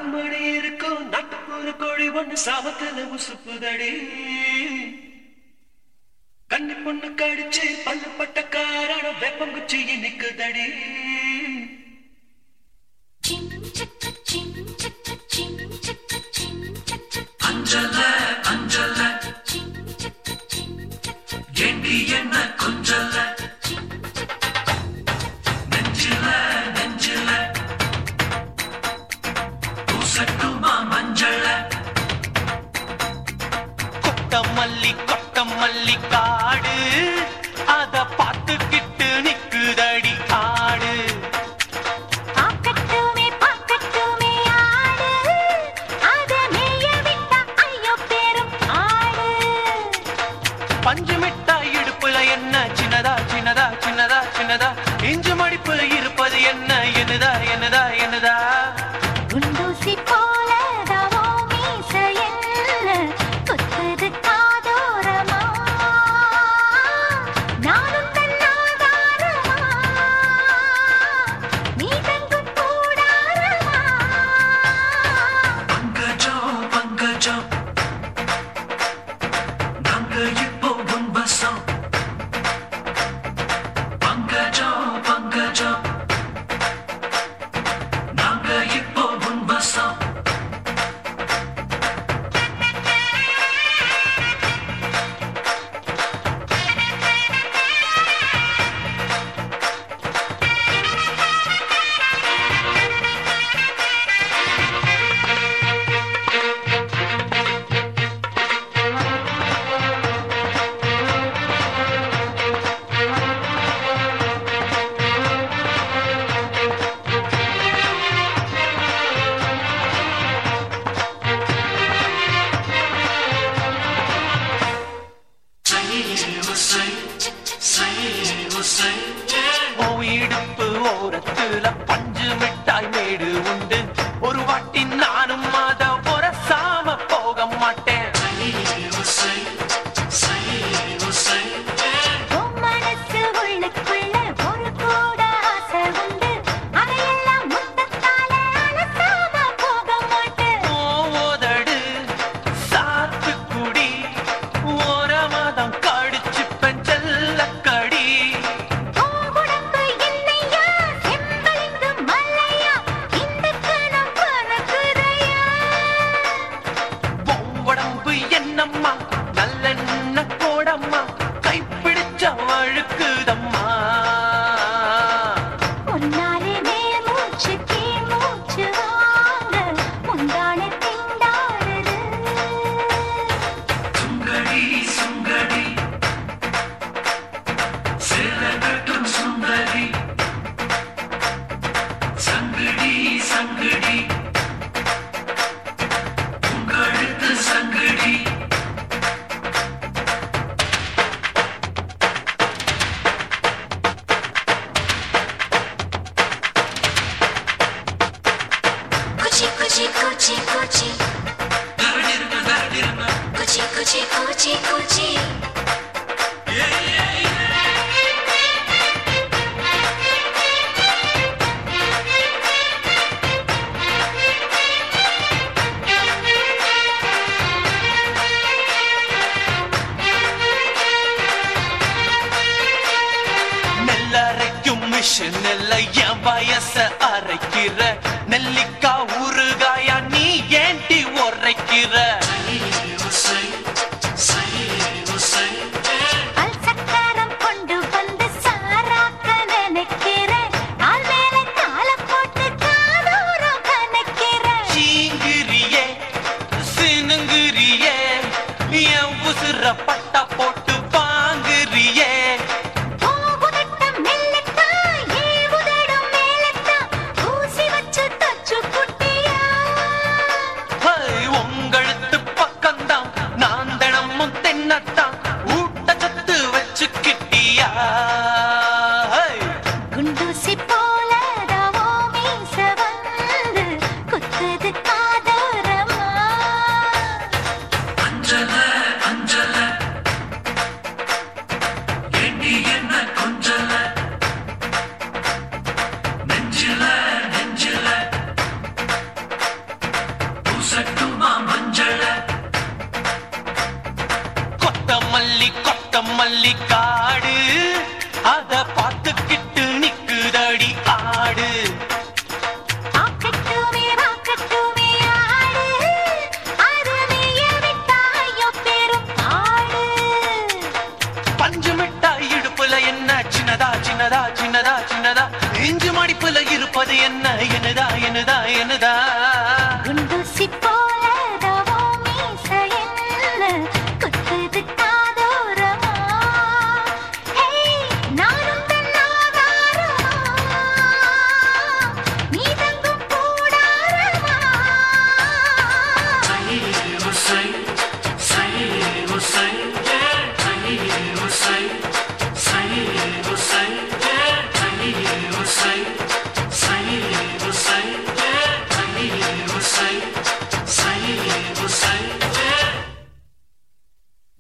மணி இருக்கும் நாட்டுப்புற கோழி ஒண்ணு சாபத்துல உசுப்புதடி கண்ணி பொண்ணு கடிச்சு பல்லு பட்ட காரணம் வெப்பங்குச்சி நிக்குதடி அஞ்சல அஞ்சல ஏண்டி என்ன கொஞ்சல நெஞ்சில நெஞ்சில பூசட்டுமா மஞ்சள கொட்டம் மல்லி காடு அத பார்த்துக்கிட்டு நிக்குதடி ஆடு பஞ்சு மிட்டாய் இடுப்புல என்ன சின்னதா சின்னதா சின்னதா சின்னதா இஞ்சு மடிப்பு இருப்பது என்ன என்னதா என்னதா என்னதா குண்டூசி போல தவோ மீசையல்ல கொத்தது காதோரமா நானும் தன்னாதாரமா நீ தங்கும் கூடாரமா பங்கஜம் பங்கஜம் நாங்க இப்போ உன்பசம் பங்கஜம் பங்கஜம் நாங்க இப்போ உன்பசம் இடுப்பு ஓரத்துல பஞ்சு மிட்டாய் மேடு உண்டு ஒரு வாட்டி நானும் அத உரசாம போக மாட்டேன் மனசு உள்ளுக்குள்ள ஒரு கூட ஆசை உண்டு அதையெல்லாம் முத்தத்தால அலசாம போக மாட்டேன் ஓதடு சாத்து குடி ஓரமாதம் கடிச்சு பெஞ்சல்ல கடி உடம்பு என்னையா செம்பளிந்து மல்லையா இந்த கணம் பறக்குதையா உடம்பு என்னம்மா நல்லெண்ண கோடம்மா கைப்பிடிச்ச அழுக்குதம்மா முன்னாலே மேல் மூச்சு கீழ் மூச்சு வாங்க முந்தானை திண்டாடுது சுங்கடி சுங்கடி சேலகட்டும் சுந்தரி சங்கடி சங்கடி உங்கழுத்து சங்கடி குச்சி குச்சி குச்சி குச்சி தரடிருங்க தரடிருங்க குச்சி குச்சி குச்சி குச்சி நெல்லரைக்கும் மிஷின் இல்லை என் வயச அரைக்கிற நெல்லிக்கா ஊறுகாயா நீ ஏண்டி உரைக்கிற பல் சக்கரம் கொண்டு வந்து சாராக்க நினைக்கிறேன் கால் மேல கால போட்டு காதோரம் கணக்கிறேன் சீங்கிரியே சினுங்கிரியே என் உசுர பட்டா போட்டு வாங்குறியே போகுதட்டம் மெல்லட்டா ஏவுதடும் மேலட்டா ஊசி வச்சு தச்சு குட்டியா உங்கழுத்து என்னதா என்னதா என்னதா